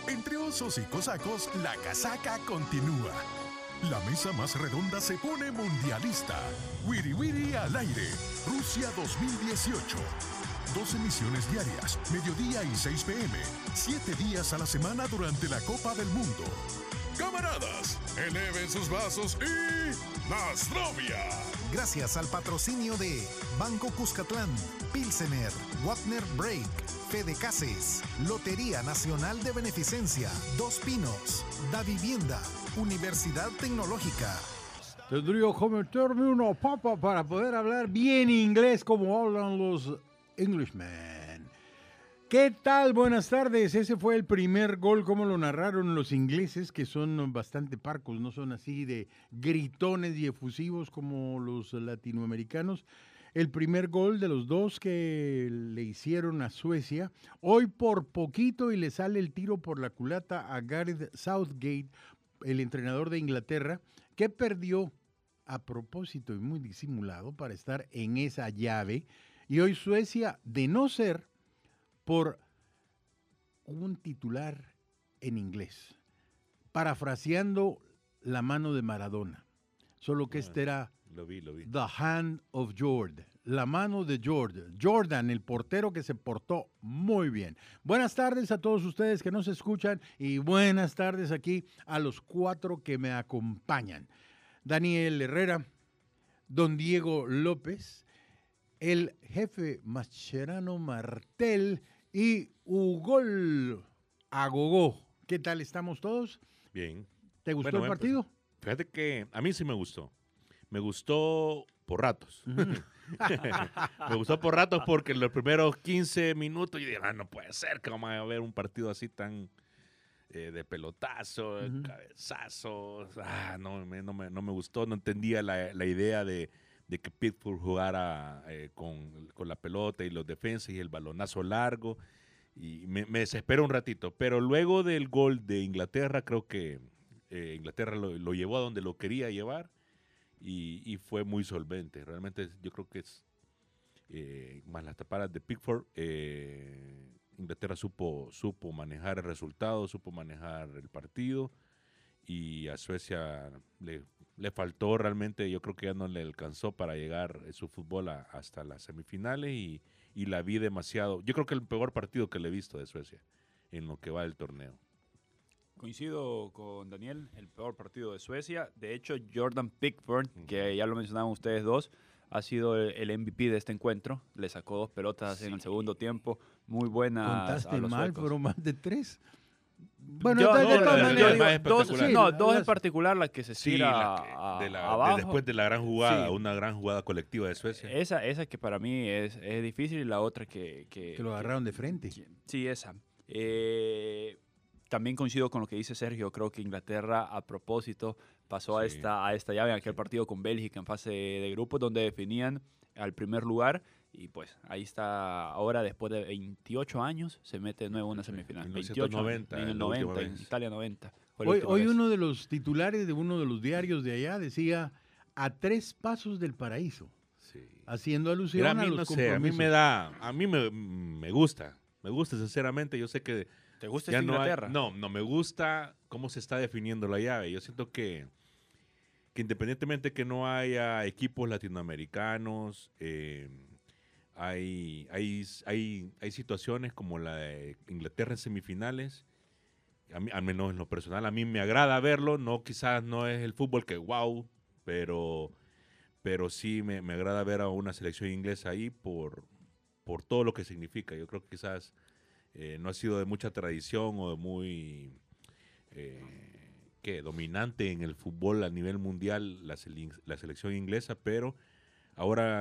Entre osos y cosacos, la casaca continúa. La mesa más redonda se pone mundialista. Wiri Wiri al aire. Rusia 2018. 2 emisiones diarias, mediodía y 6 p.m. 7 días a la semana durante la Copa del Mundo. Camaradas, eleven sus vasos y ¡Nasrovia! Gracias al patrocinio de Banco Cuscatlán, Pilsener, Wagner Break, Fede Cases, Lotería Nacional de Beneficencia, Dos Pinos, Da Vivienda, Universidad Tecnológica. Tendría que meterme una papa para poder hablar bien inglés como hablan los Englishmen. ¿Qué tal? Buenas tardes. Ese fue el primer gol, como lo narraron los ingleses, que son bastante parcos, no son así de gritones y efusivos como los latinoamericanos. El primer gol de los dos que le hicieron a Suecia. Hoy por poquito y le sale el tiro por la culata a Gareth Southgate, el entrenador de Inglaterra, que perdió a propósito y muy disimulado para estar en esa llave. Y hoy Suecia, de no ser por un titular en inglés, parafraseando la mano de Maradona, solo que este era Lo vi. The Hand of George, la mano de George. Jordan, el portero que se portó muy bien. Buenas tardes a todos ustedes que nos escuchan y buenas tardes aquí a los 4 que me acompañan. Daniel Herrera, don Diego López, el jefe Mascherano Martel y Ugol Agogó. ¿Qué tal estamos todos? Bien. ¿Te gustó el partido? Pues, fíjate que a mí sí me gustó. Me gustó por ratos. Me gustó por ratos porque en los primeros 15 minutos yo dije, no puede ser que vamos a ver un partido así tan de pelotazo, cabezazos. No me gustó, no entendía la idea de que Pickford jugara con la pelota y los defensas y el balonazo largo. Y me desesperó un ratito. Pero luego del gol de Inglaterra, creo que Inglaterra lo llevó a donde lo quería llevar y fue muy solvente. Realmente yo creo que es más las tapadas de Pickford. Inglaterra supo manejar el resultado, supo manejar el partido y a Suecia le faltó realmente, yo creo que ya no le alcanzó para llegar su fútbol hasta las semifinales y la vi demasiado. Yo creo que el peor partido que le he visto de Suecia en lo que va del torneo. Coincido con Daniel, el peor partido de Suecia. De hecho, Jordan Pickford, que ya lo mencionaban ustedes dos, ha sido el MVP de este encuentro. Le sacó 2 pelotas en el segundo tiempo, muy buenas. Contaste a los mal, suecos. fueron más de 3. Bueno, Yo- de no, todas la- maneras, la- digo, más espectacular. Dos en las- particular, la que se estira abajo. después de la gran jugada, Sí. una gran jugada colectiva de Suecia. Esa que para mí es difícil y la otra que lo agarraron de frente. Sí, esa. También coincido con lo que dice Sergio. Creo que Inglaterra, a propósito, pasó Sí. a esta llave en aquel partido con Bélgica en fase de grupos, donde definían al primer lugar. Y pues ahí está ahora, después de 28 años, se mete de nuevo en una semifinal. 1990, 28 en el la última 90, en vez. Italia 90. Fue la Hoy, última hoy vez. uno de los titulares de uno de los diarios de allá decía a 3 pasos del paraíso, Sí. haciendo alusión Mira, a a mí los no sé, a mí me gusta sinceramente. Yo sé que ¿Te gusta ya esta Inglaterra? no me gusta cómo se está definiendo la llave. Yo siento que independientemente que no haya equipos latinoamericanos, hay situaciones como la de Inglaterra en semifinales. A mí, al menos en lo personal, a mí me agrada verlo. No, quizás no es el fútbol que wow, pero sí me agrada ver a una selección inglesa ahí por todo lo que significa. Yo creo que quizás no ha sido de mucha tradición o de muy dominante en el fútbol a nivel mundial la selección inglesa, pero ahora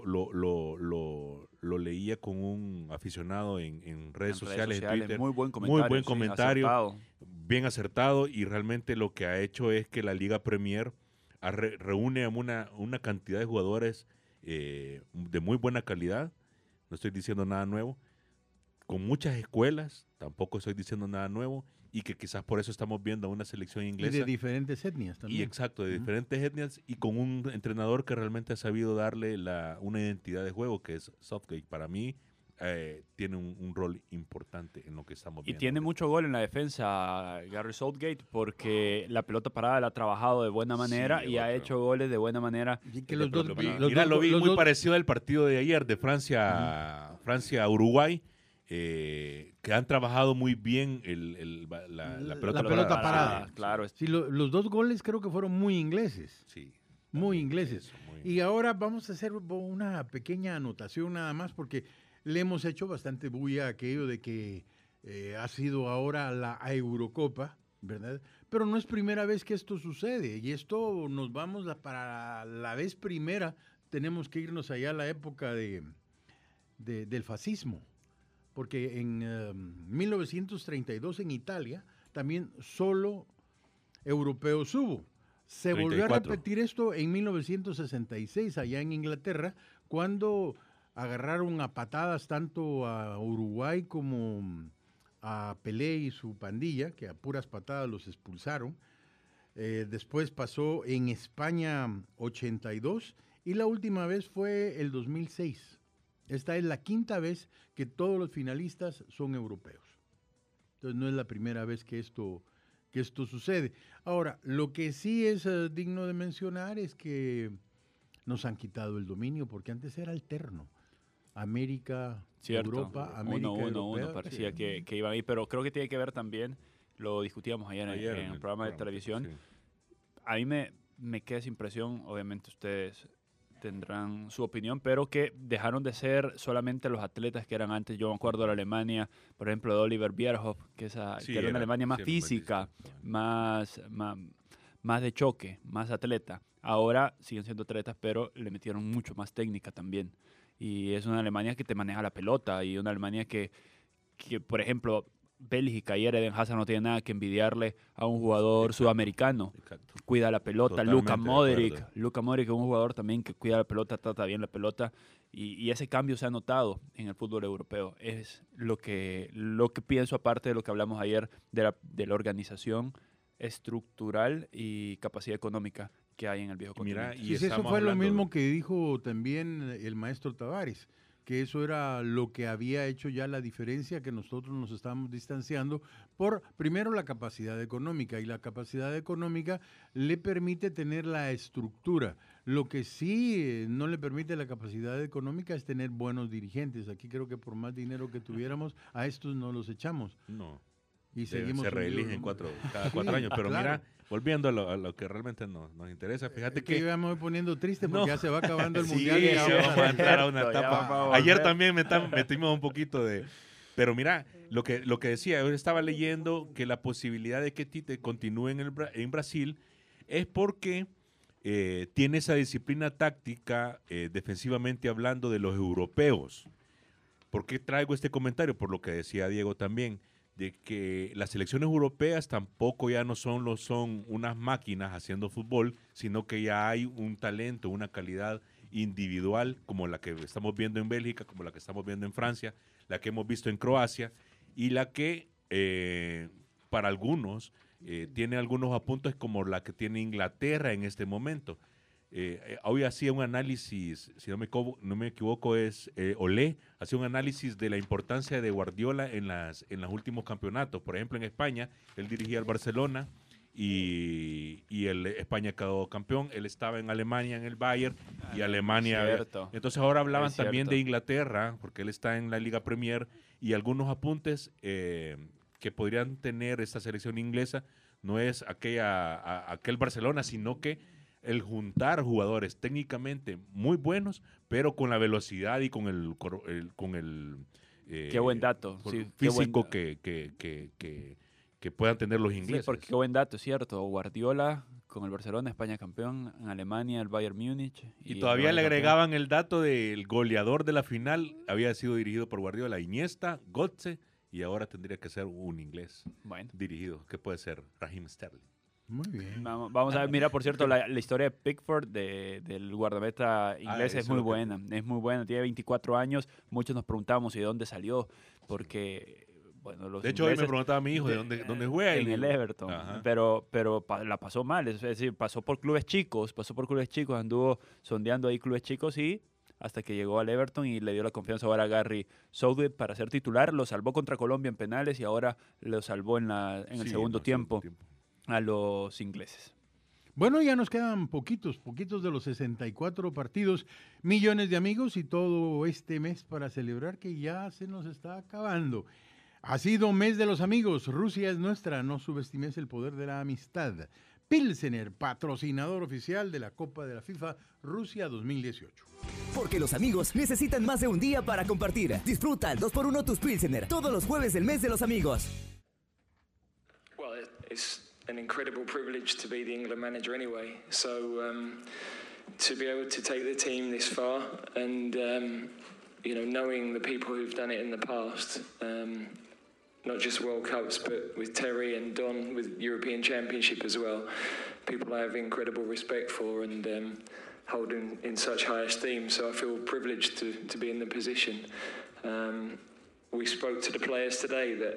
lo leía con un aficionado en redes sociales, en Twitter. Muy buen comentario. sí, comentario, acertado. bien acertado, y realmente lo que ha hecho es que la Liga Premier reúne a una cantidad de jugadores de muy buena calidad. No estoy diciendo nada nuevo, con muchas escuelas, tampoco estoy diciendo nada nuevo, y que quizás por eso estamos viendo a una selección Y inglesa. de diferentes etnias también. Y exacto, de diferentes etnias, y con un entrenador que realmente ha sabido darle una identidad de juego, que es Southgate. Para mí tiene un rol importante en lo que estamos Y viendo. tiene mucho gol en la defensa Gary Southgate porque la pelota parada la ha trabajado de buena manera Sí, y ha otro. hecho goles de buena manera. Y que los dos, Mira, lo vi los muy dos- parecido al partido de ayer de Francia-Uruguay, que han trabajado muy bien la pelota pelota parada. Claro. Sí, los dos goles creo que fueron muy ingleses. Sí. Muy también ingleses. eso, muy- Y ahora vamos a hacer una pequeña anotación nada más porque le hemos hecho bastante bulla a aquello de que ha sido ahora la Eurocopa, ¿verdad? Pero no es primera vez que esto sucede y esto nos vamos para la vez primera, tenemos que irnos allá a la época del fascismo, porque en 1932 en Italia también solo europeos hubo. Se volvió a 34. repetir esto en 1966 allá en Inglaterra, cuando agarraron a patadas tanto a Uruguay como a Pelé y su pandilla, que a puras patadas los expulsaron. Después pasó en España 82 y la última vez fue el 2006. Esta es la quinta vez que todos los finalistas son europeos. Entonces no es la primera vez que esto sucede. Ahora, lo que sí es digno de mencionar es que nos han quitado el dominio, porque antes era alterno. América, Cierto. Europa, América, europea. parecía Sí. que iban ahí, pero creo que tiene que ver también, lo discutíamos ayer, Ayer en el programa de televisión. sí. A mí me queda esa impresión, obviamente ustedes tendrán su opinión, pero que dejaron de ser solamente los atletas que eran antes. Yo me acuerdo de la Alemania, por ejemplo, de Oliver Bierhoff, que era una Alemania más física, más de choque, más atleta. Ahora siguen siendo atletas, pero le metieron mucho más técnica también. Y es una Alemania que te maneja la pelota y una Alemania que por ejemplo, Bélgica y Eden Hazard no tiene nada que envidiarle a un jugador sudamericano. Exacto. Cuida la pelota. Totalmente Luka de Modric. acuerdo. Luka Modric es un jugador también que cuida la pelota, trata bien la pelota. Y ese cambio se ha notado en el fútbol europeo. Es lo que pienso, aparte de lo que hablamos ayer de la organización estructural y capacidad económica que hay en el viejo Mira, continente. Sí, eso estamos fue lo hablando mismo que dijo también el maestro Tavares, que eso era lo que había hecho ya la diferencia, que nosotros nos estábamos distanciando por, primero, la capacidad económica, y la capacidad económica le permite tener la estructura. Lo que sí no le permite la capacidad económica es tener buenos dirigentes. Aquí creo que por más dinero que tuviéramos, a estos no los echamos. No. Y seguimos Se reeligen hundidos, ¿no? cada 4 Sí, años. Pero claro. mira, volviendo a lo que realmente nos interesa, fíjate Que que... ya me voy poniendo triste porque No. ya se va acabando el Sí, mundial. Y ya ya vamos a entrar a una Cierto, ya etapa. vamos a Ayer volver. también metimos un poquito de... Pero mira, lo que decía, yo estaba leyendo que la posibilidad de que Tite continúe en Brasil es porque tiene esa disciplina táctica, defensivamente hablando, de los europeos. ¿Por qué traigo este comentario? Por lo que decía Diego también, de que las selecciones europeas tampoco ya no son unas máquinas haciendo fútbol, sino que ya hay un talento, una calidad individual, como la que estamos viendo en Bélgica, como la que estamos viendo en Francia, la que hemos visto en Croacia, y la que para algunos tiene algunos apuntes como la que tiene Inglaterra en este momento. Hoy hacía un análisis, si no me equivoco, es Olé, hacía un análisis de la importancia de Guardiola en los últimos campeonatos. Por ejemplo, en España, él dirigía al Barcelona y España quedó campeón. Él estaba en Alemania, en el Bayern, y Alemania... Cierto. Entonces ahora hablaban Es también cierto. de Inglaterra, porque él está en la Liga Premier, y algunos apuntes que podrían tener esta selección inglesa no es aquel Barcelona, sino que el juntar jugadores técnicamente muy buenos, pero con la velocidad y con el Qué buen dato. Sí, qué buen físico dato. que puedan tener los Sí, ingleses. porque qué buen dato, es cierto. Guardiola con el Barcelona, España campeón, en Alemania el Bayern Múnich. Y todavía le Alemania campeón. agregaban el dato del goleador de la final, había sido dirigido por Guardiola, Iniesta, Götze, y ahora tendría que ser un inglés Bueno, dirigido, que puede ser Raheem Sterling. Muy bien. vamos a ver, mira, por cierto, la historia de Pickford, del guardameta inglés, eso es muy es lo que- buena. Es muy buena, tiene 24 años. Muchos nos preguntamos ¿y de dónde salió? Porque, bueno, los De hecho, hoy me ingleses- preguntaba a mi hijo de dónde juega. y En le el digo, Everton. ajá. Pero la pasó mal. Es decir, pasó por clubes chicos, anduvo sondeando ahí clubes chicos y hasta que llegó al Everton y le dio la confianza ahora a Gary Southgate para ser titular. Lo salvó contra Colombia en penales y ahora lo salvó en el segundo tiempo a los ingleses. Bueno, ya nos quedan poquitos de los 64 partidos, millones de amigos y todo este mes para celebrar que ya se nos está acabando. Ha sido mes de los amigos, Rusia es nuestra, no subestimes el poder de la amistad. Pilsener, patrocinador oficial de la Copa de la FIFA Rusia 2018. Porque los amigos necesitan más de un día para compartir. Disfruta al 2x1 tus Pilsener todos los jueves del mes de los amigos. Well, it's an incredible privilege to be the England manager anyway. So to be able to take the team this far and knowing the people who've done it in the past, not just World Cups, but with Terry and Don with European Championship as well, people I have incredible respect for and hold in such high esteem. So I feel privileged to be in the position. We spoke to the players today that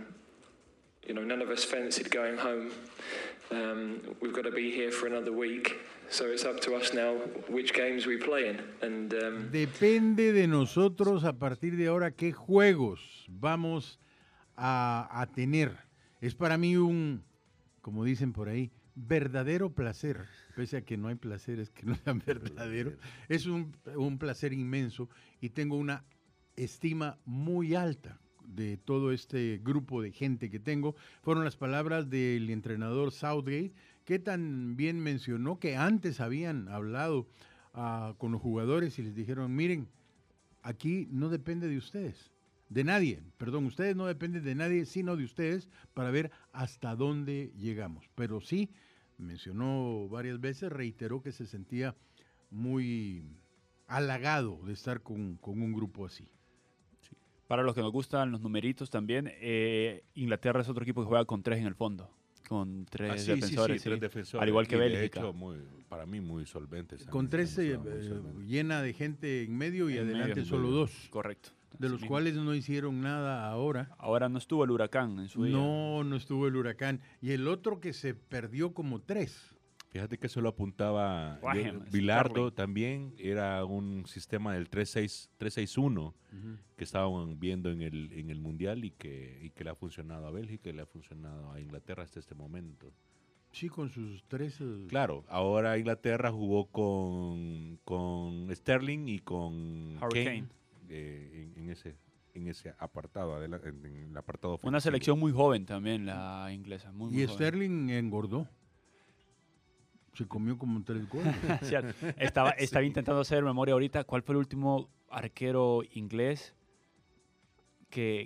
none of us fancied going home. We've got to be here for another week, so it's up to us now which games we play in. And depende de nosotros a partir de ahora qué juegos vamos a tener. Es para mí como dicen por ahí, verdadero placer, pese a que no hay placeres que no sean verdaderos. Es un placer inmenso y tengo una estima muy alta de todo este grupo de gente que tengo. Fueron las palabras del entrenador Southgate, que también mencionó que antes habían hablado con los jugadores y les dijeron, miren, aquí no depende de ustedes, de nadie, perdón, ustedes no dependen de nadie, sino de ustedes para ver hasta dónde llegamos. Pero sí, mencionó varias veces, reiteró que se sentía muy halagado de estar con un grupo así. Para los que nos gustan los numeritos también, Inglaterra es otro equipo que juega con 3 en el fondo, con 3 defensores. Sí, 3 defensores. Al igual que Bélgica. De hecho, para mí muy solventes. Con 3 llena de gente en medio y adelante solo 2. Correcto. De los cuales no hicieron nada ahora. Ahora no estuvo el Huracán en su día. No estuvo el Huracán. Y el otro que se perdió como 3. Fíjate que eso lo apuntaba Bilardo también, era un sistema del 3-6-1 que estaban viendo en el Mundial y que le ha funcionado a Bélgica y le ha funcionado a Inglaterra hasta este momento. Sí, con sus 3... Claro, ahora Inglaterra jugó con Sterling y con Hurricane en ese apartado, en el apartado ofensivo. Una selección muy joven también, la inglesa. Muy y joven. Sterling engordó. Se comió como 3 goles. Estaba intentando hacer memoria ahorita. ¿Cuál fue el último arquero inglés que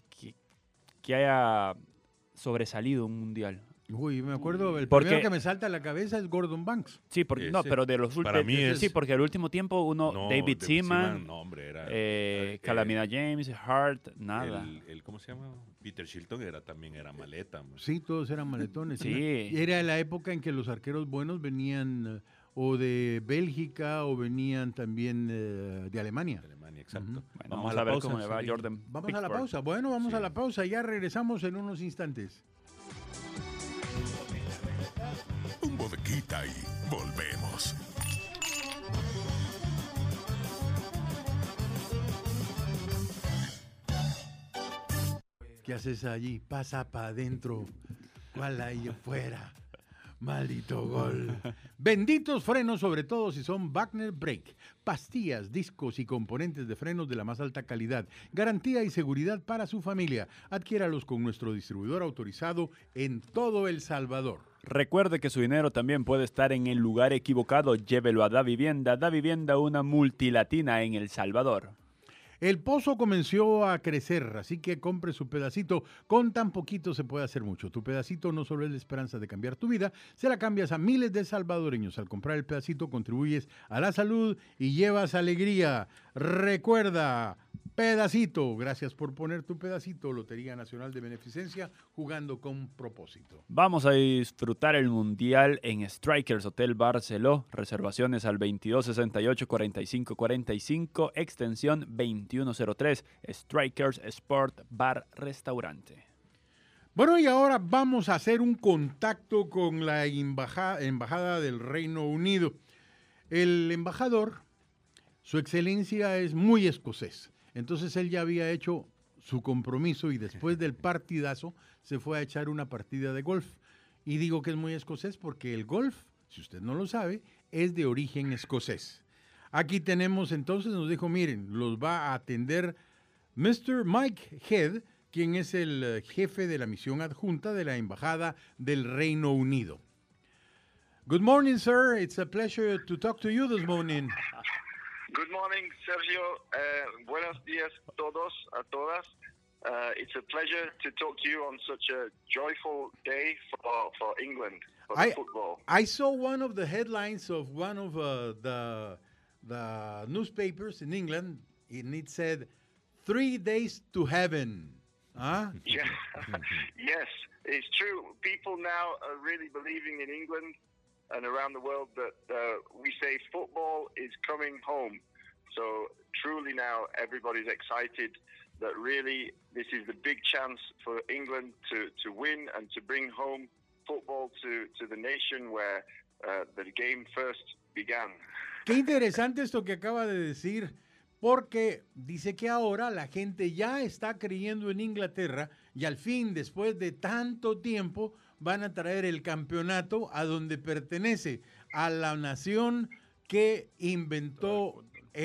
haya sobresalido un mundial? Uy, me acuerdo, primero que me salta a la cabeza es Gordon Banks. Sí, pero de los últimos. Sí, porque el último tiempo David Seaman, Calamidad James, Hart, nada. ¿Cómo se llama? Peter Shilton también era maleta. Sí, todos eran maletones. Sí. Era la época en que los arqueros buenos venían o de Bélgica o venían también de Alemania. Exacto. Bueno, vamos a ver cómo le va a Jordan. Vamos a la pausa. Bueno, vamos a la pausa. Ya regresamos en unos instantes. Un bodequita y volvemos. ¿Qué haces allí? Pasa para adentro. ¿Cuál ahí afuera? Maldito gol. Benditos frenos, sobre todo si son Wagner Brake. Pastillas, discos y componentes de frenos de la más alta calidad. Garantía y seguridad para su familia. Adquiéralos con nuestro distribuidor autorizado en todo El Salvador. Recuerde que su dinero también puede estar en el lugar equivocado. Llévelo a Da Vivienda. Da Vivienda, una multilatina en El Salvador. El pozo comenzó a crecer, así que compre su pedacito. Con tan poquito se puede hacer mucho. Tu pedacito no solo es la esperanza de cambiar tu vida, se la cambias a miles de salvadoreños. Al comprar el pedacito contribuyes a la salud y llevas alegría. Recuerda, pedacito. Gracias por poner tu pedacito. Lotería Nacional de Beneficencia, jugando con propósito. Vamos a disfrutar el Mundial en Strikers Hotel Barceló. Reservaciones al 2268-4545, extensión 2103. Strikers Sport Bar Restaurante. Bueno, y ahora vamos a hacer un contacto con la embajada del Reino Unido. El embajador Su excelencia es muy escocés. Entonces él ya había hecho su compromiso y después del partidazo se fue a echar una partida de golf. Y digo que es muy escocés porque el golf, si usted no lo sabe, es de origen escocés. Aquí tenemos entonces, nos dijo, miren, los va a atender Mr. Mike Head, quien es el jefe de la misión adjunta de la Embajada del Reino Unido. Good morning, sir. It's a pleasure to talk to you this morning. Good morning, Sergio. Buenos días todos, a todas. It's a pleasure to talk to you on such a joyful day for England, for the football. I saw one of the headlines of one of the newspapers in England, and it said, 3 days to heaven. Huh? Yeah. Yes, it's true. People now are really believing in England and around the world that we say football is coming home. So truly now everybody's excited that really this is the big chance for England to win and to bring home football to the nation where the game first began. Qué interesante esto que acaba de decir, porque dice que ahora la gente ya está creyendo en Inglaterra y al fin, después de tanto tiempo, van a traer el campeonato a donde pertenece, a la nación que inventó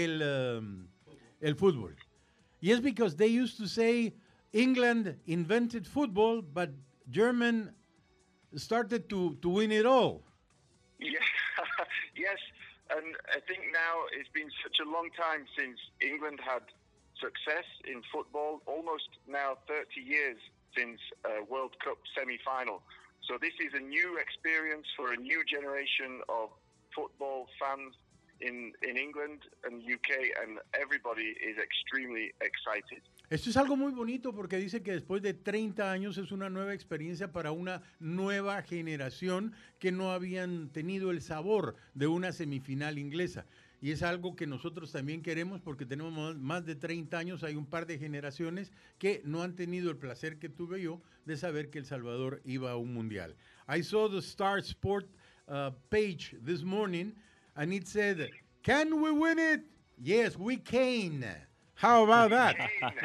el fútbol. Yes, because they used to say England invented football, but German started to win it all. Yeah. Yes, and I think now it's been such a long time since England had success in football, almost now 30 years since World Cup semi-final. So this is a new experience for a new generation of football fans in England and UK, and everybody is extremely excited. Esto es algo muy bonito porque dice que después de 30 años es una nueva experiencia para una nueva generación que no habían tenido el sabor de una semifinal inglesa. Y es algo que nosotros también queremos porque tenemos más de 30 años, hay un par de generaciones que no han tenido el placer que tuve yo de saber que El Salvador iba a un mundial. I saw the Star Sport page this morning and it said, "Can we win it? Yes, we can." How about that?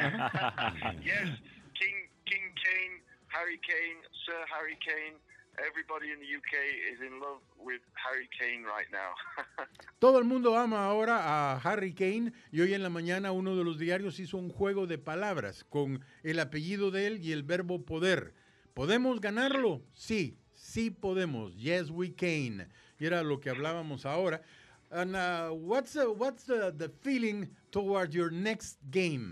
Yes, King Kane, Harry Kane, Sir Harry Kane. Everybody in the UK is in love with Harry Kane right now. Todo el mundo ama ahora a Harry Kane y hoy en la mañana uno de los diarios hizo un juego de palabras con el apellido de él y el verbo poder. ¿Podemos ganarlo? Sí, sí podemos. Yes, we can. Y era lo que hablábamos ahora. And what's the feeling toward your next game?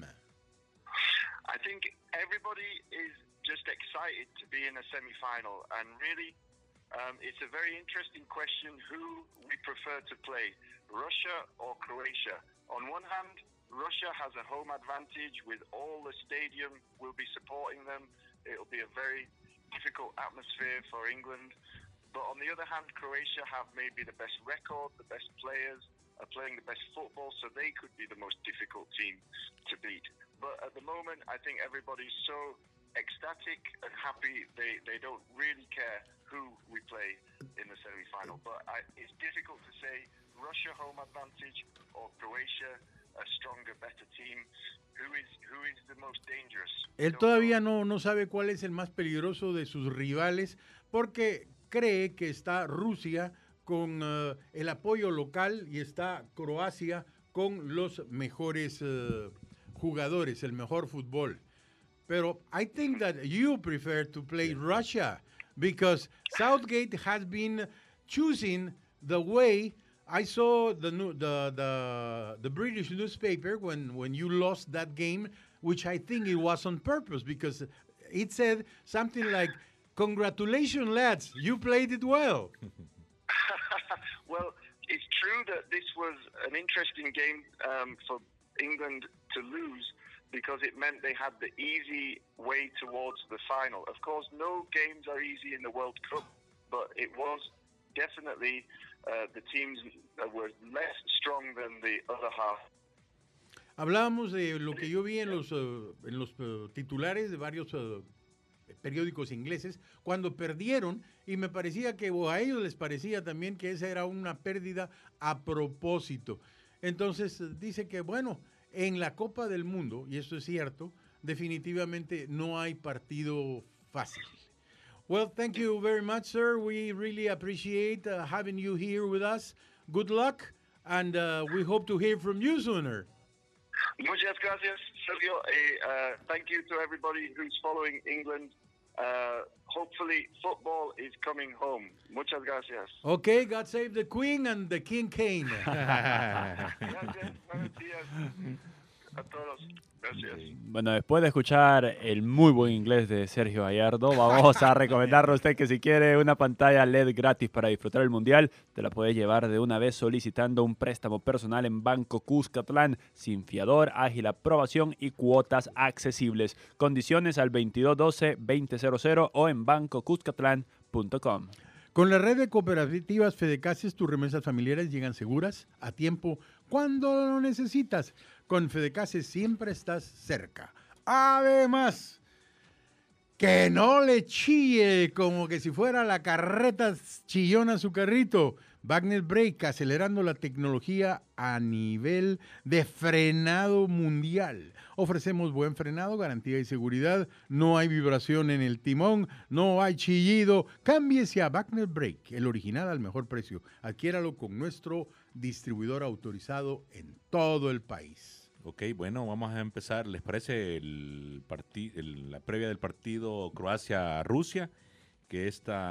I think everybody is just excited to be in a semi-final, and really it's a very interesting question who we prefer to play, Russia or Croatia. On one hand, Russia has a home advantage with all the stadium will be supporting them. It'll be a very difficult atmosphere for England. But on the other hand, Croatia have maybe the best record, the best players, are playing the best football, so they could be the most difficult team to beat. But at the moment, I think everybody's so ecstatic and happy, they don't really care who we play in the semi-final. But it's difficult to say Russia home advantage or Croatia a stronger, better team. Who is the most dangerous? Él todavía no sabe cuál es el más peligroso de sus rivales porque cree que está Rusia con el apoyo local y está Croacia con los mejores jugadores, el mejor fútbol. Pero I think that you prefer to play Russia because Southgate has been choosing the way. I saw the British newspaper when you lost that game, which I think it was on purpose because it said something like, "Congratulations, lads, you played it well." Well, it's true that this was an interesting game for England to lose because it meant they had the easy way towards the final. Of course, no games are easy in the World Cup, but it was definitely the teams were less strong than the other half. Hablábamos de lo que yo vi en los titulares de varios periódicos ingleses cuando perdieron y me parecía que o a ellos les parecía también que esa era una pérdida a propósito. Entonces dice que, bueno, en la Copa del Mundo, y esto es cierto, definitivamente no hay partido fácil. Well, thank you very much, sir. We really appreciate having you here with us. Good luck, and we hope to hear from you sooner. Muchas gracias, Sergio. Thank you to everybody who's following England. Hopefully, football is coming home. Muchas gracias. Okay, God save the Queen and the King Kane. Gracias. Buenos días a todos. Gracias. Bueno, después de escuchar el muy buen inglés de Sergio Gallardo, vamos a recomendarle a usted que si quiere una pantalla LED gratis para disfrutar el Mundial, te la puede llevar de una vez solicitando un préstamo personal en Banco Cuscatlán, sin fiador, ágil aprobación y cuotas accesibles. Condiciones al 2212-2000 o en bancocuscatlán.com. Con la red de cooperativas Fedecases, tus remesas familiares llegan seguras, a tiempo, cuando lo necesitas. Con Fedecases siempre estás cerca. Además, que no le chille como que si fuera la carreta chillona su carrito. Wagner Brake, acelerando la tecnología a nivel de frenado mundial. Ofrecemos buen frenado, garantía y seguridad. No hay vibración en el timón, no hay chillido. Cámbiese a Wagner Brake, el original al mejor precio. Adquiéralo con nuestro distribuidor autorizado en todo el país. Ok, bueno, vamos a empezar. ¿Les parece la previa del partido Croacia-Rusia? Que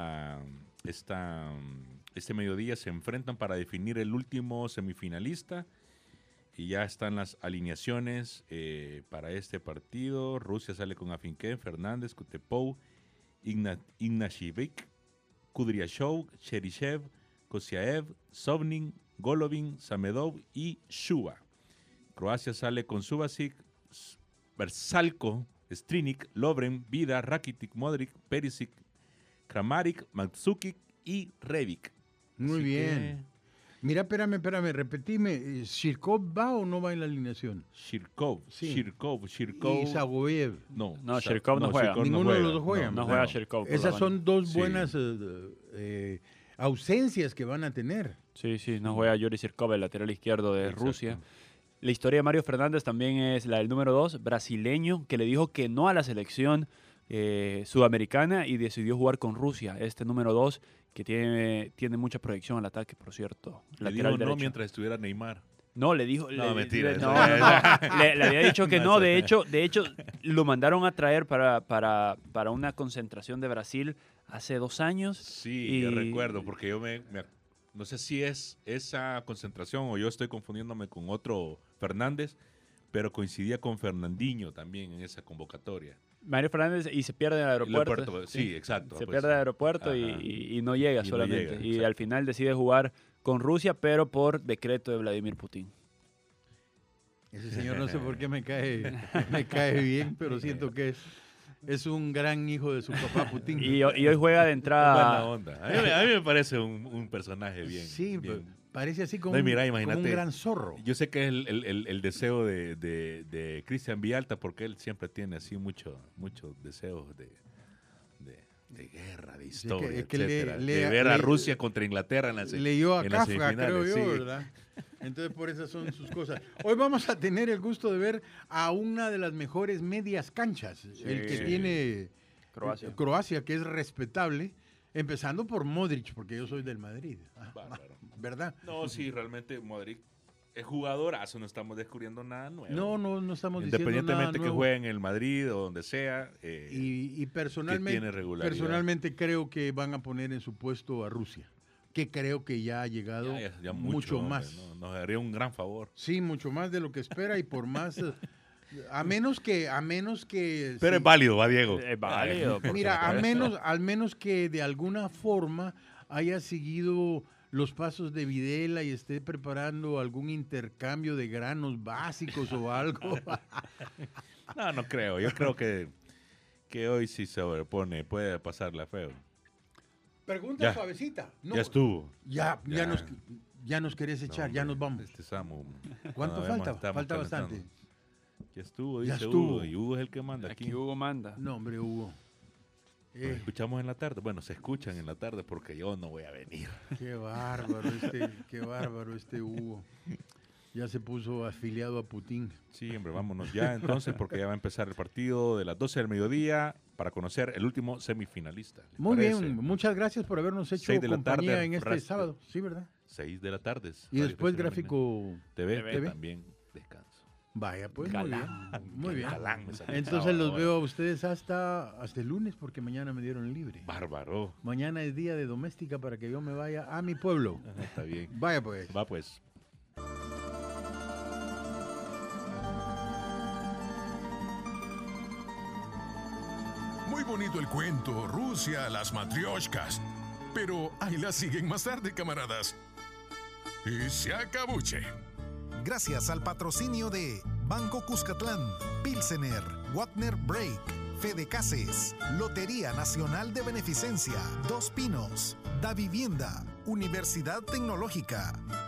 este mediodía se enfrentan para definir el último semifinalista. Y ya están las alineaciones para este partido. Rusia sale con Afinken, Fernández, Kutepov, Ignashevich, Kudryashov, Cheryshev, Kosiaev, Sovnin, Golovin, Samedov y Shuba. Croacia sale con Subasic, Versalko, Strinic, Lovren, Vida, Rakitic, Modric, Perisic, Kramaric, Mandzukic y Rebic. Muy bien. Mira, espérame, repetime. ¿Shirkov va o no va en la alineación? Shirkov. ¿Y Zagoyev? No, Shirkov no juega. Ninguno de los dos juega. No juega Shirkov. Esas son dos buenas ausencias que van a tener. Sí, no juega Yuri Shirkov, el lateral izquierdo de Exacto. Rusia. La historia de Mario Fernández también es la del número 2, brasileño, que le dijo que no a la selección sudamericana y decidió jugar con Rusia. Este número 2 que tiene mucha proyección al ataque, por cierto. Le Lateral dijo derecho. no mientras estuviera Neymar. No, le dijo... No, mentira. Le había dicho que no. De hecho, lo mandaron a traer para una concentración de Brasil hace 2 años. Sí, yo recuerdo, porque yo no sé si es esa concentración o yo estoy confundiéndome con otro Fernández, pero coincidía con Fernandinho también en esa convocatoria. Mario Fernández y se pierde en el aeropuerto. Sí, exacto. Se pues, pierde el aeropuerto y no llega Y no solamente. llega, y exacto. al final decide jugar con Rusia, pero por decreto de Vladimir Putin. Ese señor no sé por qué me cae bien, pero siento que es un gran hijo de su papá Putin. Y hoy juega de entrada. Buena onda. A mí me parece un personaje bien. Sí, bien. parece así como, No, y mira, como imagínate, un gran zorro. Yo sé que es el deseo de Cristian Villalta, porque él siempre tiene así muchos deseos de guerra, de historia, es que etcétera. le- de ver a Rusia contra Inglaterra en las Leyó a en las Kafka, creo semifinales, yo, sí. ¿verdad? Entonces, por esas son sus cosas. Hoy vamos a tener el gusto de ver a una de las mejores medias canchas, el que tiene Croacia, que es respetable, empezando por Modric, porque yo soy del Madrid. Bárbaro. ¿Verdad? No, sí, realmente Modric es jugadorazo, no estamos descubriendo nada nuevo. No estamos diciendo nada Independientemente que nuevo. juegue en el Madrid o donde sea. Y que tiene regularidad. personalmente creo que van a poner en su puesto a Rusia, que creo que ya ha llegado ya mucho hombre, más. ¿no? Nos haría un gran favor. Sí, mucho más de lo que espera y por más... a menos que Pero sí. es válido, va Diego. Es válido. por Mira, supuesto. al menos que de alguna forma haya seguido los pasos de Videla y esté preparando algún intercambio de granos básicos o algo. No creo. Yo creo que hoy sí se sobrepone, puede pasarla feo. Pregunta Ya. suavecita. No, Ya estuvo. Ya Ya. nos querés echar, No, ya hombre, nos vamos. Samu. ¿Cuánto no, falta? estamos Falta calentando. bastante. Ya estuvo, Ya dice estuvo. Hugo. Y Hugo es el que manda aquí. Aquí Hugo manda. No, hombre, Hugo. Nos escuchamos en la tarde. Bueno, se escuchan en la tarde porque yo no voy a venir. Qué bárbaro este Hugo. Ya se puso afiliado a Putin. Sí, hombre, vámonos ya entonces porque ya va a empezar el partido de las 12 del mediodía para conocer el último semifinalista. Muy parece? bien, muchas gracias por habernos hecho 6 de la compañía tarde, en este Radio- sábado. Sí, ¿verdad? 6 de la tarde. Y después Gráfico TV, TV. también descanso. Vaya, pues Galán. muy bien. Muy bien. Galán me salió Entonces sábado, los ahora. veo a ustedes hasta el lunes porque mañana me dieron libre. Bárbaro. Mañana es día de doméstica para que yo me vaya a mi pueblo. Ajá, está bien. Vaya pues. Va pues. Muy bonito el cuento, Rusia, las matrioshkas. Pero ahí la siguen más tarde, camaradas. Y se acabuche. Gracias al patrocinio de Banco Cuscatlán, Pilsener, Wagner Break, Fede Cases, Lotería Nacional de Beneficencia, Dos Pinos, Da Vivienda, Universidad Tecnológica,